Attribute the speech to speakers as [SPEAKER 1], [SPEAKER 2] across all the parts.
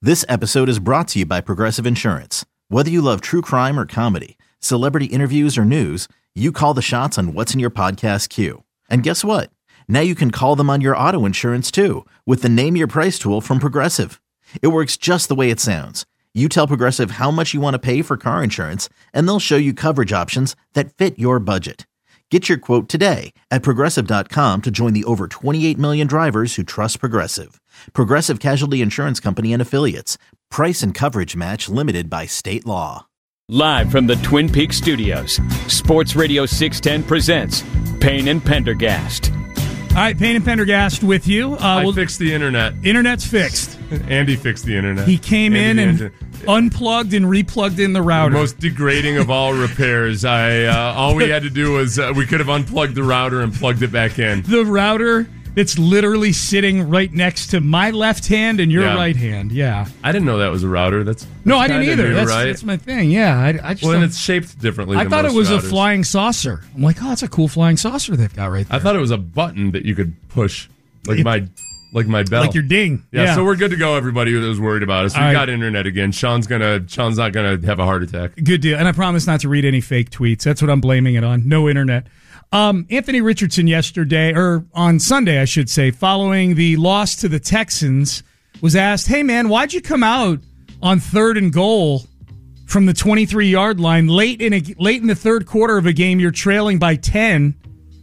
[SPEAKER 1] This episode is brought to you by Progressive Insurance. Whether you love true crime or comedy, celebrity interviews or news, you call the shots on what's in your podcast queue. And guess what? Now you can call them on your auto insurance too with the Name Your Price tool from Progressive. It works just the way it sounds. You tell Progressive how much you want to pay for car insurance, and they'll show you coverage options that fit your budget. Get your quote today at Progressive.com to join the over 28 million drivers who trust Progressive. Progressive Casualty Insurance Company and Affiliates. Price and coverage match limited by state law.
[SPEAKER 2] Live from the Twin Peaks studios, Sports Radio 610 presents Payne and Pendergast.
[SPEAKER 3] All right, Payne and Pendergast with you.
[SPEAKER 4] I fixed the internet.
[SPEAKER 3] Internet's fixed.
[SPEAKER 4] Andy fixed the internet.
[SPEAKER 3] He came in and unplugged and replugged in the router.
[SPEAKER 4] The most degrading of all repairs. All we had to do was we could have unplugged the router and plugged it back in.
[SPEAKER 3] The router that's literally sitting right next to my left hand and your right hand. Yeah.
[SPEAKER 4] I didn't know that was a router.
[SPEAKER 3] No, I didn't either.
[SPEAKER 4] New,
[SPEAKER 3] that's my thing. Yeah. I just
[SPEAKER 4] and it's shaped differently.
[SPEAKER 3] I thought it was
[SPEAKER 4] routers.
[SPEAKER 3] a flying saucer. I'm like, oh, that's a cool flying saucer they've got right there.
[SPEAKER 4] I thought it was a button that you could push, like my bell,
[SPEAKER 3] like your ding.
[SPEAKER 4] Yeah. So we're good to go. Everybody who was worried about us, we got internet again. Sean's not gonna have a heart attack.
[SPEAKER 3] Good deal. And I promise not to read any fake tweets. That's what I'm blaming it on. No internet. Anthony Richardson yesterday, or on Sunday, I should say, following the loss to the Texans, was asked, "Hey man, why'd you come out on 3rd and goal from the 23-yard line late in the third quarter of a game you're trailing by 10?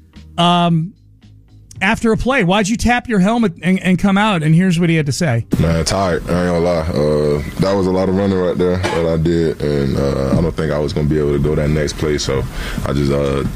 [SPEAKER 3] After a play, why'd you tap your helmet and come out?" And here's what he had to say.
[SPEAKER 5] Man, tired. I ain't gonna lie. That was a lot of running right there that I did, and I don't think I was gonna be able to go that next play. So I just,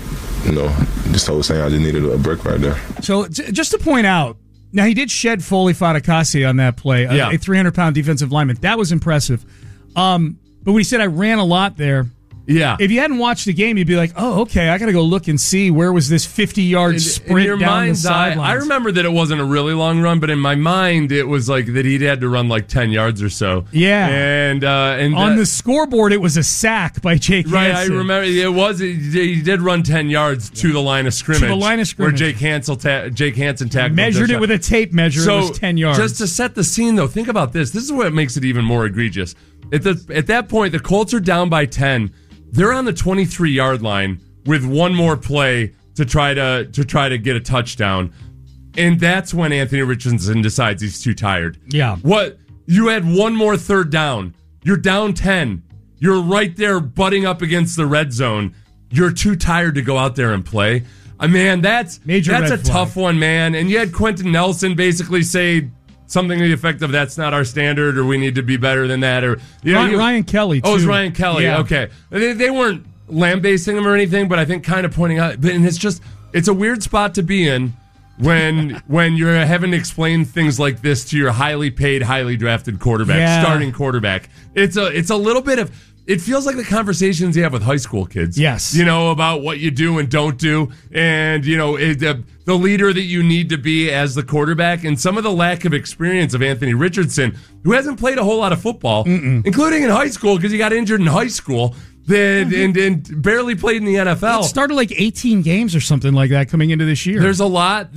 [SPEAKER 5] just told Sam I just needed a break right there.
[SPEAKER 3] So just to point out, now he did shed Foley Fatukasi on that play, a 300-pound defensive lineman. That was impressive. But when he said I ran a lot there.
[SPEAKER 4] Yeah.
[SPEAKER 3] If you hadn't watched the game, you'd be like, oh, okay, I got to go look and see where was this 50-yard sprint
[SPEAKER 4] in your
[SPEAKER 3] down
[SPEAKER 4] mind's
[SPEAKER 3] the sidelines.
[SPEAKER 4] I remember that it wasn't a really long run, but in my mind, it was like that he'd had to run like 10 yards or so.
[SPEAKER 3] Yeah.
[SPEAKER 4] And
[SPEAKER 3] on the scoreboard, it was a sack by Jake Hansen.
[SPEAKER 4] Right, I remember. He did run 10 yards to the line of scrimmage. Where Jake Hansen tackled.
[SPEAKER 3] Measured it with a tape measure. So, it was 10 yards.
[SPEAKER 4] Just to set the scene, though, think about this. This is what makes it even more egregious. At that point, the Colts are down by 10. They're on the 23-yard line with one more play to try to get a touchdown, and that's when Anthony Richardson decides he's too tired.
[SPEAKER 3] Yeah.
[SPEAKER 4] What? You had one more third down. You're down 10. You're right there butting up against the red zone. You're too tired to go out there and play. Man, that's a tough one, man. And you had Quentin Nelson basically say something to the effect of "that's not our standard," or "we need to be better than that," or
[SPEAKER 3] Ryan Kelly. Too.
[SPEAKER 4] Oh, it was Ryan Kelly.
[SPEAKER 3] Yeah.
[SPEAKER 4] Okay, they weren't lambasting him or anything, but I think kind of pointing out. And it's a weird spot to be in when you're having to explain things like this to your highly paid, highly drafted quarterback, starting quarterback. It's a little bit of. It feels like the conversations you have with high school kids.
[SPEAKER 3] Yes.
[SPEAKER 4] About what you do and don't do, and the leader that you need to be as the quarterback, and some of the lack of experience of Anthony Richardson, who hasn't played a whole lot of football, including in high school because he got injured in high school, and barely played in the NFL.
[SPEAKER 3] It started like 18 games or something like that coming into this year.
[SPEAKER 4] There's a lot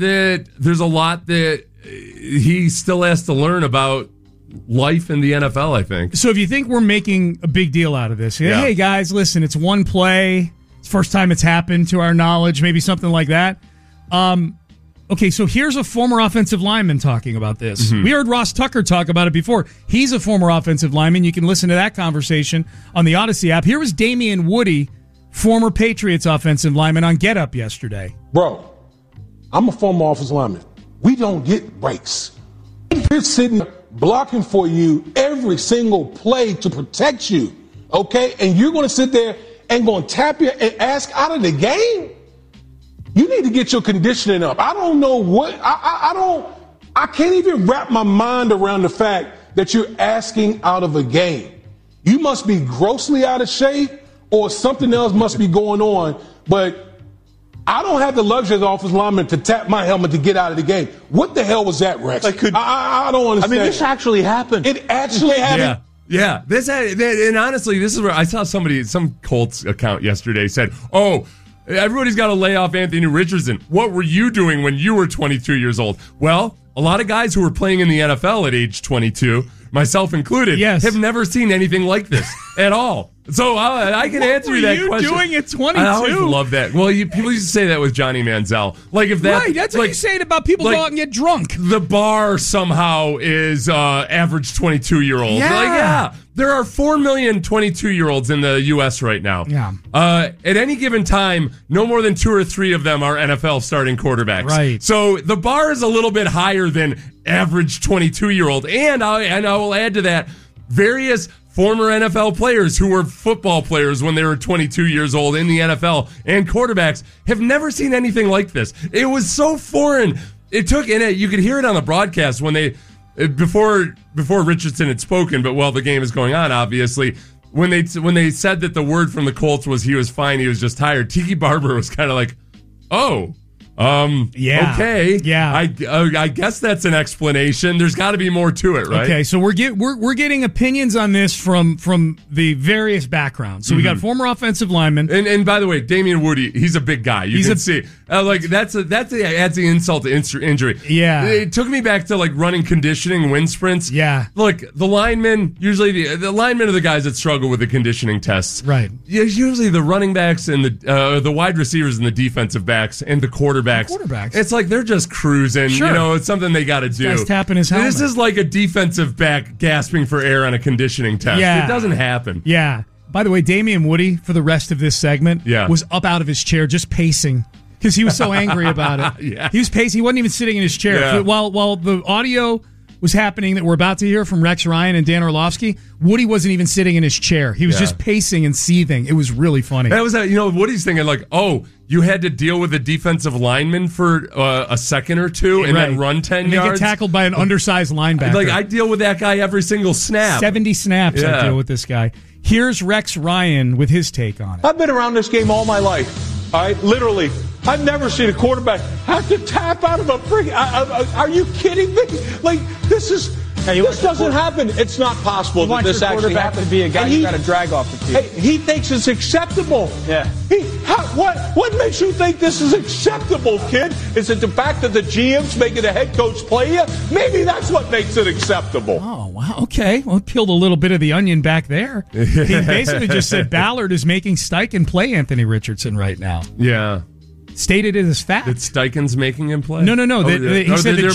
[SPEAKER 4] that he still has to learn about life in the NFL, I think.
[SPEAKER 3] So if you think we're making a big deal out of this, hey guys, listen, it's one play. It's the first time it's happened to our knowledge, maybe something like that. Okay, so here's a former offensive lineman talking about this. We heard Ross Tucker talk about it before. He's a former offensive lineman. You can listen to that conversation on the Odyssey app. Here was Damian Woody, former Patriots offensive lineman, on Get Up yesterday.
[SPEAKER 6] Bro, I'm a former offensive lineman. We don't get breaks. We're sitting blocking for you every single play to protect you, okay? And you're going to sit there and going to tap your ass out of the game? You need to get your conditioning up. I don't know what, I can't even wrap my mind around the fact that you're asking out of a game. You must be grossly out of shape or something else must be going on, but I don't have the luxury as an offensive lineman to tap my helmet to get out of the game. What the hell was that, Rex? I don't understand.
[SPEAKER 7] I mean, this actually happened.
[SPEAKER 6] It actually happened.
[SPEAKER 4] Yeah. And honestly, this is where I saw some Colts account yesterday said, "Oh, everybody's got to lay off Anthony Richardson. What were you doing when you were 22 years old?" Well, a lot of guys who were playing in the NFL at age 22 myself included, have never seen anything like this at all. So I can answer you that question.
[SPEAKER 3] What were you doing at 22?
[SPEAKER 4] I always love that. Well, people used to say that with Johnny Manziel. Like if that,
[SPEAKER 3] right, that's what you say about people go out and get drunk.
[SPEAKER 4] The bar somehow is average 22-year-old.
[SPEAKER 3] Yeah.
[SPEAKER 4] There are 4 million 22-year-olds in the U.S. right now.
[SPEAKER 3] Yeah.
[SPEAKER 4] At any given time, no more than 2 or 3 of them are NFL starting quarterbacks.
[SPEAKER 3] Right.
[SPEAKER 4] So the bar is a little bit higher than average 22-year-old. And I will add to that, various former NFL players who were football players when they were 22 years old in the NFL and quarterbacks have never seen anything like this. It was so foreign. You could hear it on the broadcast when they, before Richardson had spoken, but while the game is going on, obviously, when they said that the word from the Colts was he was fine, he was just tired, Tiki Barber was kind of like, oh, okay.
[SPEAKER 3] Yeah.
[SPEAKER 4] I guess that's an explanation. There's got to be more to it, right?
[SPEAKER 3] Okay, so we're getting opinions on this from the various backgrounds. So we got former offensive linemen.
[SPEAKER 4] And by the way, Damian Woody, he's a big guy. You can see. That's adds the insult to injury.
[SPEAKER 3] Yeah.
[SPEAKER 4] It took me back to like running conditioning, wind sprints.
[SPEAKER 3] Yeah.
[SPEAKER 4] Look, the linemen, usually the linemen are the guys that struggle with the conditioning tests.
[SPEAKER 3] Right.
[SPEAKER 4] Usually the running backs and the wide receivers and the defensive backs and the quarterbacks. It's like they're just cruising.
[SPEAKER 3] Sure.
[SPEAKER 4] It's something they got to do.
[SPEAKER 3] Guy's tapping his helmet.
[SPEAKER 4] This is like a defensive back gasping for air on a conditioning test.
[SPEAKER 3] Yeah.
[SPEAKER 4] It doesn't happen.
[SPEAKER 3] Yeah. By the way, Damian Woody, for the rest of this segment, was up out of his chair just pacing because he was so angry about it.
[SPEAKER 4] Yeah.
[SPEAKER 3] He was pacing. He wasn't even sitting in his chair.
[SPEAKER 4] Yeah.
[SPEAKER 3] While the audio was happening that we're about to hear from Rex Ryan and Dan Orlovsky, Woody wasn't even sitting in his chair. He was just pacing and seething. It was really funny.
[SPEAKER 4] That was Woody's thinking like, oh, you had to deal with a defensive lineman for a second or two and then run 10
[SPEAKER 3] and
[SPEAKER 4] yards.
[SPEAKER 3] Get tackled by an undersized linebacker.
[SPEAKER 4] Like, I deal with that guy every single snap.
[SPEAKER 3] 70 snaps I deal with this guy. Here's Rex Ryan with his take on it.
[SPEAKER 6] I've been around this game all my life. All right, literally. I've never seen a quarterback have to tap out of a freaking. Are you kidding me? Like, this doesn't happen. It's not possible that this actually happens.
[SPEAKER 7] To be a guy you got to drag off the field.
[SPEAKER 6] He thinks it's acceptable.
[SPEAKER 7] Yeah.
[SPEAKER 6] What makes you think this is acceptable, kid? Is it the fact that the GM's making the head coach play you? Maybe that's what makes it acceptable.
[SPEAKER 3] Oh, wow. Okay. Well, peeled a little bit of the onion back there. He basically just said Ballard is making Steichen play Anthony Richardson right now.
[SPEAKER 4] Yeah.
[SPEAKER 3] Stated it as fact.
[SPEAKER 4] That Steichen's making him play?
[SPEAKER 3] No. He said the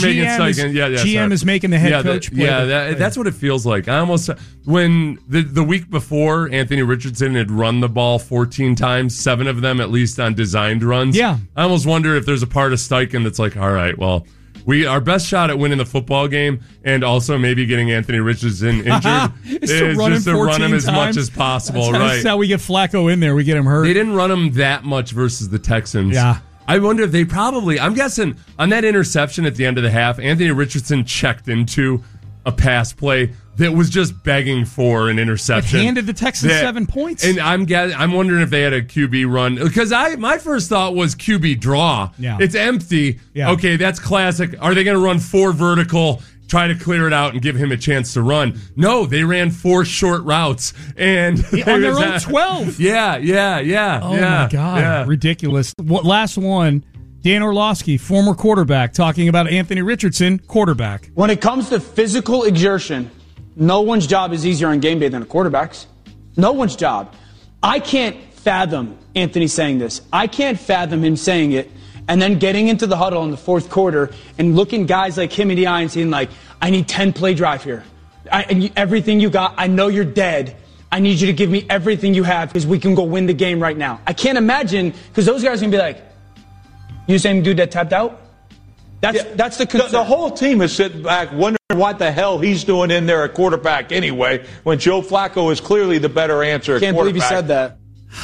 [SPEAKER 3] GM is making the head coach play.
[SPEAKER 4] That's what it feels like. I almost, when the week before, Anthony Richardson had run the ball 14 times, 7 of them at least on designed runs.
[SPEAKER 3] Yeah.
[SPEAKER 4] I almost wonder if there's a part of Steichen that's like, all right, well, our best shot at winning the football game and also maybe getting Anthony Richardson injured is just to run him as much as possible. That's
[SPEAKER 3] how we get Flacco in there. We get him hurt.
[SPEAKER 4] They didn't run him that much versus the Texans.
[SPEAKER 3] Yeah.
[SPEAKER 4] I wonder if they I'm guessing on that interception at the end of the half, Anthony Richardson checked into a pass play that was just begging for an interception.
[SPEAKER 3] It handed the Texans 7 points.
[SPEAKER 4] And I'm wondering if they had a QB run. Because my first thought was QB draw.
[SPEAKER 3] Yeah.
[SPEAKER 4] It's empty.
[SPEAKER 3] Yeah.
[SPEAKER 4] Okay, that's classic. Are they going to run 4 vertical, try to clear it out and give him a chance to run? No, they ran 4 short routes. And
[SPEAKER 3] on their own 12.
[SPEAKER 4] Yeah.
[SPEAKER 3] Oh, my God.
[SPEAKER 4] Yeah.
[SPEAKER 3] Ridiculous. Last one. Dan Orlovsky, former quarterback, talking about Anthony Richardson, quarterback.
[SPEAKER 7] When it comes to physical exertion, no one's job is easier on game day than a quarterback's. No one's job. I can't fathom Anthony saying this. I can't fathom him saying it and then getting into the huddle in the fourth quarter and looking guys like him in the eye and saying, like, I need 10-play drive here. Everything you got, I know you're dead. I need you to give me everything you have because we can go win the game right now. I can't imagine, because those guys are going to be like, you same dude that tapped out? That's the concern.
[SPEAKER 6] The whole team is sitting back wondering what the hell he's doing in there at quarterback anyway, when Joe Flacco is clearly the better answer at
[SPEAKER 7] quarterback. Can't believe he said that.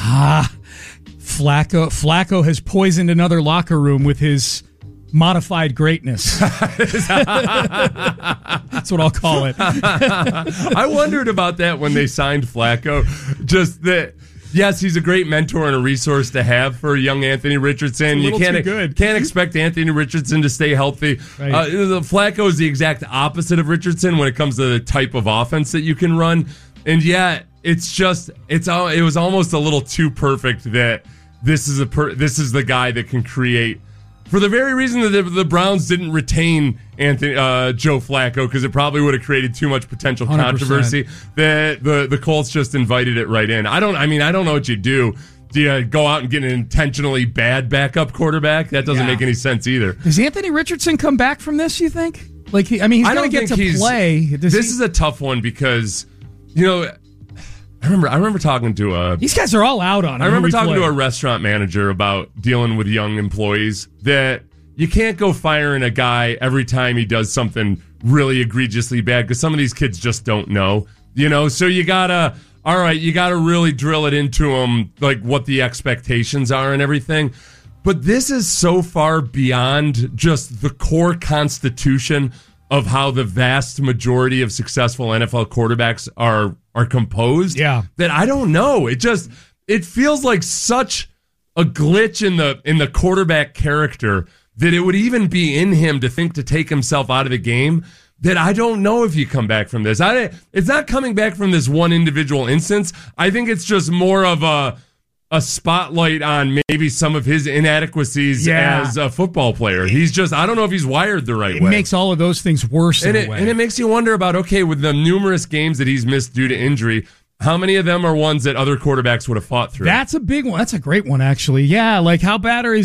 [SPEAKER 3] Flacco has poisoned another locker room with his modified greatness. That's what I'll call it.
[SPEAKER 4] I wondered about that when they signed Flacco. Just that. Yes, he's a great mentor and a resource to have for young Anthony Richardson.
[SPEAKER 3] You can't
[SPEAKER 4] expect Anthony Richardson to stay healthy.
[SPEAKER 3] Right.
[SPEAKER 4] Flacco is the exact opposite of Richardson when it comes to the type of offense that you can run. And it was almost a little too perfect that this is the guy that can create For the very reason that the Browns didn't retain Joe Flacco, because it probably would have created too much potential controversy, 100%. That the Colts just invited it right in. I don't know what you do. Do you go out and get an intentionally bad backup quarterback? That doesn't make any sense either.
[SPEAKER 3] Does Anthony Richardson come back from this, you think? Like, he's going to get to play.
[SPEAKER 4] This is a tough one because, I remember talking to
[SPEAKER 3] these guys are all out on him.
[SPEAKER 4] I remember talking to a restaurant manager about dealing with young employees, that you can't go firing a guy every time he does something really egregiously bad, because some of these kids just don't know, so you gotta really drill it into them, like what the expectations are and everything. But this is so far beyond just the core constitution of how the vast majority of successful NFL quarterbacks are composed.
[SPEAKER 3] Yeah.
[SPEAKER 4] That I don't know. It feels like such a glitch in the quarterback character that it would even be in him to think to take himself out of the game, that I don't know if you come back from this. It's not coming back from this one individual instance. I think it's just more of a spotlight on maybe some of his inadequacies as a football player. I don't know if he's wired the right way.
[SPEAKER 3] It makes all of those things worse in a way.
[SPEAKER 4] And it makes you wonder about, okay, with the numerous games that he's missed due to injury, how many of them are ones that other quarterbacks would have fought through?
[SPEAKER 3] That's a big one. That's a great one, actually. Yeah, like how bad does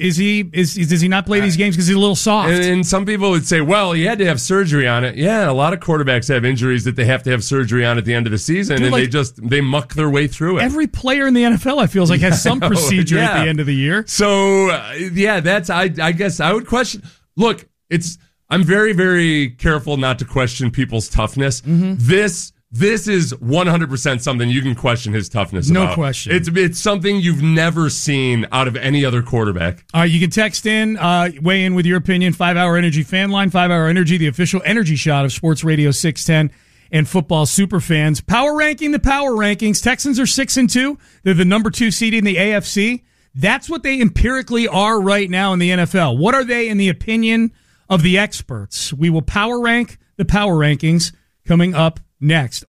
[SPEAKER 3] he not play these games because he's a little soft?
[SPEAKER 4] And some people would say, well, he had to have surgery on it. Yeah, a lot of quarterbacks have injuries that they have to have surgery on at the end of the season, and they muck their way through it.
[SPEAKER 3] Every player in the NFL, I feel like, has some procedure at the end of the year.
[SPEAKER 4] So that's I guess I would question. Look, I'm very, very careful not to question people's toughness. Mm-hmm. This is 100% something you can question his toughness about.
[SPEAKER 3] No question.
[SPEAKER 4] It's something you've never seen out of any other quarterback.
[SPEAKER 3] All right, you can text in, weigh in with your opinion. 5-Hour Energy fan line, 5-Hour Energy, the official energy shot of Sports Radio 610 and football superfans. Power ranking the power rankings. Texans are 6-2. They're the number 2 seed in the AFC. That's what they empirically are right now in the NFL. What are they in the opinion of the experts? We will power rank the power rankings coming up next.